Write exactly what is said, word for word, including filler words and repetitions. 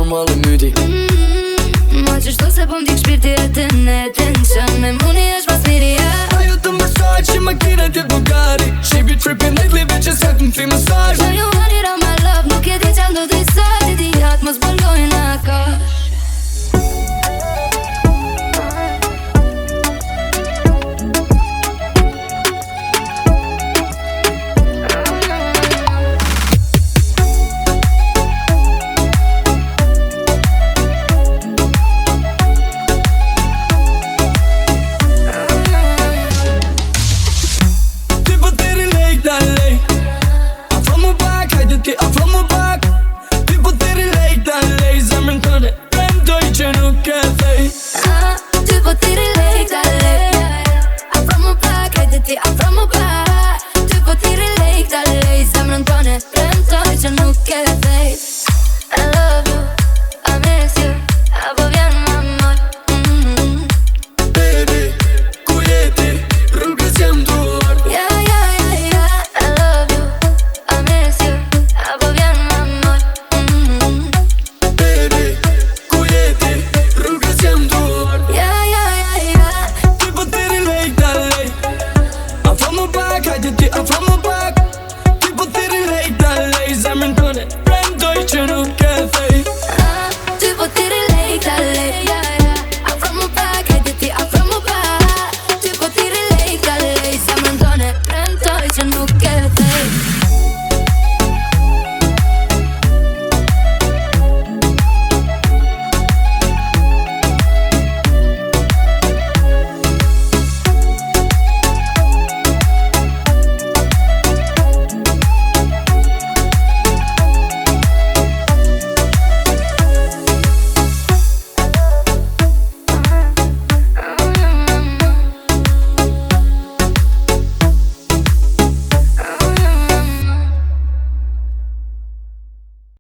normal e myti. mm, Ma që shto se po m'dik shpirti e të netin që me muni është pas miria. Ajo të mësaj që makina t'jet Bugatti. She be trippin lately bitches have them feel massage. Që ju